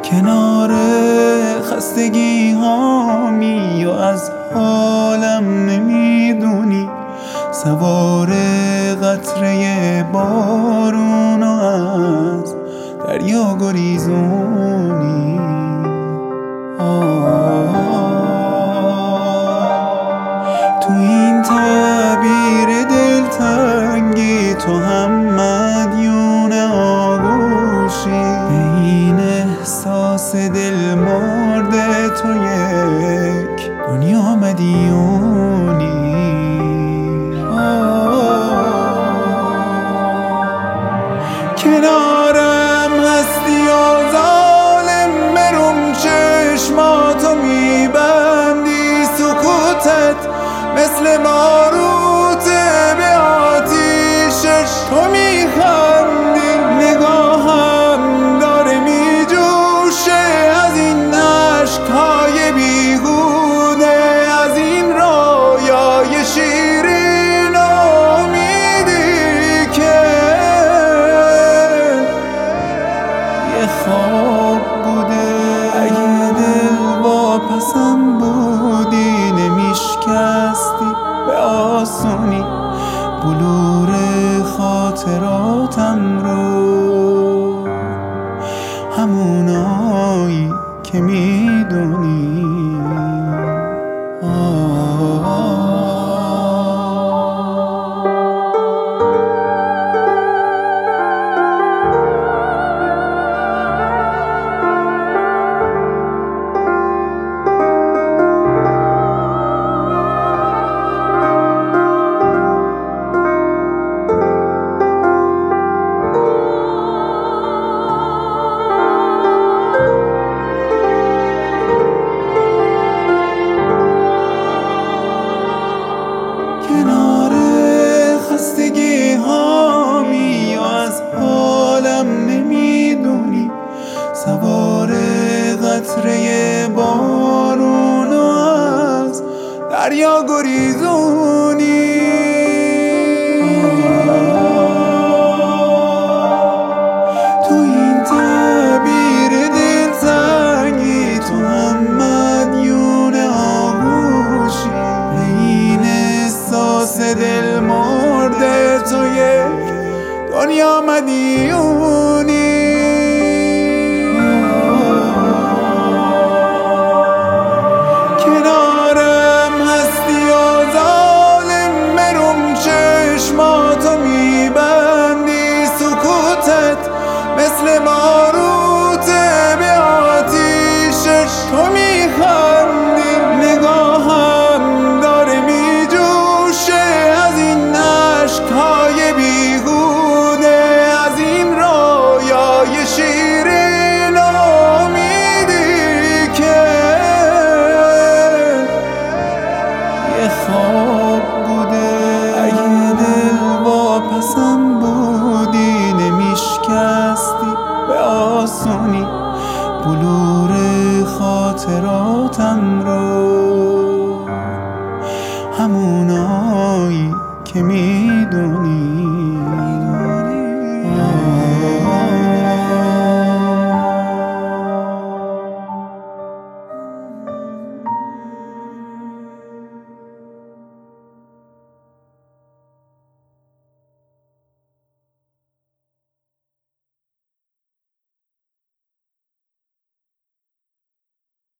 کنار خستگی هامی و از حالم نمیدونی، سوار قطره بارون و از دریا گریزونی. تو این تعبیر دلتنگی تو هم مدیون آغوشی، به این احساس دل مرده تو یک دنیا مدیونی. کنارم هستی و ظالم مروم چشماتو میبندی، سکوتت مثل ماروته به آتیشش تو میخندی، نگاهم داره میجوشه از این عشقهای بیهوده، از این رویای شیرین و امیدی که یه خواب بوده. اگه دل واپسم بودی نمیشکستی به آسونی بلور خاطراتم رو، همونایی که میدونی. کنار خستگی هامی و از حالم نمیدونی، سوار قطره بارون و از دریا گریزونی. تو این تعبیر دلتنگی تو هم مدیون آغوشی، به این احساس دل مرده تو یک دنیا مدیونی. کنارم هستی و ظالم مروم چشماتو میبندی، سکوتت مثل ماروته به آتیشش تو میخندی، نگاهم داره میجوشه از این عشقهای بیهوده، از این رویای شیرین و امیدی که یه خواب بوده. اگه دل واپسم بودی نمیشکستی به آسونی بلور خاطراتم رو، همونایی که میدونی.